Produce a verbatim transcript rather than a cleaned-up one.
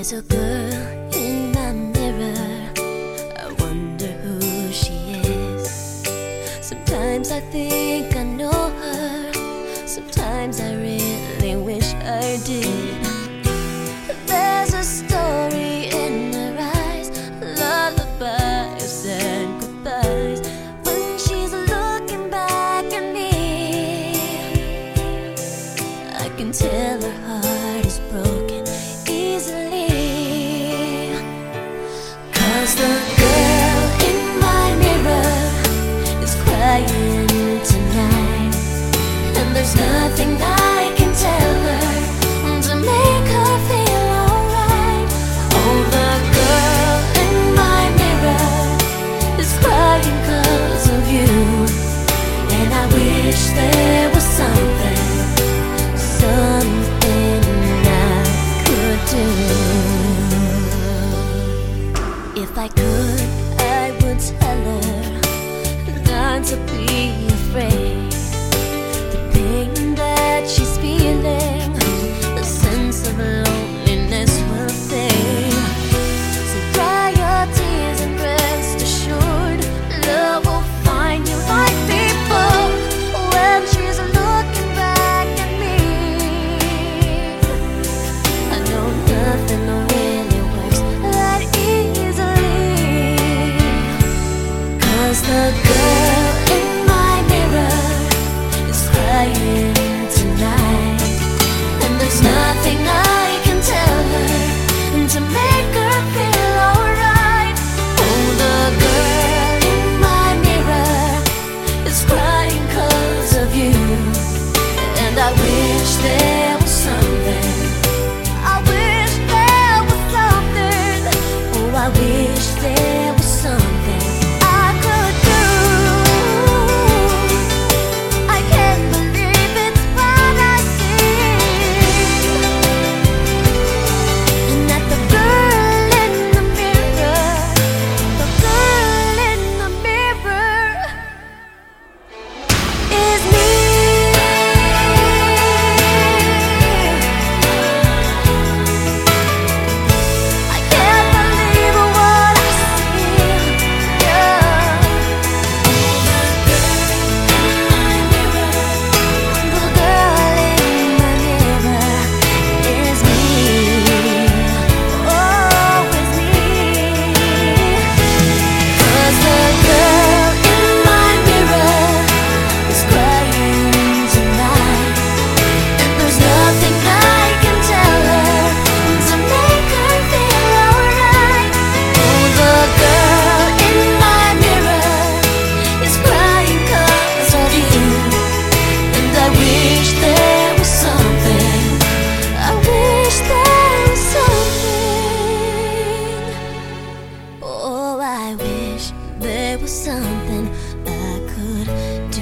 There's a girl in my mirror, I wonder who she is. Sometimes I think I know her, sometimes I really wish I did. There's a story in her eyes, lullabies and goodbyes. When she's looking back at me, I can tell her heart is broken easily. 'Cause the girl in my mirror is crying tonight, and there's nothing I can tell her to make her feel alright. Oh, the girl in my mirror is crying 'cause of you, and I wish there was something, something I could do. If I could, I would tell her not to be afraid. The pain that she's feeling, the sense of loneliness will fade. So dry your tears and rest assured, love will find you like before. When she's looking back at me, I know nothing really works that easily. 'Cause the girl in my mirror is crying tonight, and there's nothing I can tell her to make her feel alright. Oh, the girl in my mirror is crying 'cause of you, and I wish there was something, I wish there was something, oh, I wish there was something I could do. I can't believe it's what I see, and that the girl in the mirror, the girl in the mirror is me. I can't believe what I see, yeah. The girl in my mirror is me, oh, it's me. 'Cause the girl in my mirror is crying tonight, and there's nothing I can tell her to make her feel alright. Oh, the girl in my mirror is crying 'cause of you, and I wish there was something, I wish there was something, oh, I wish there was something I could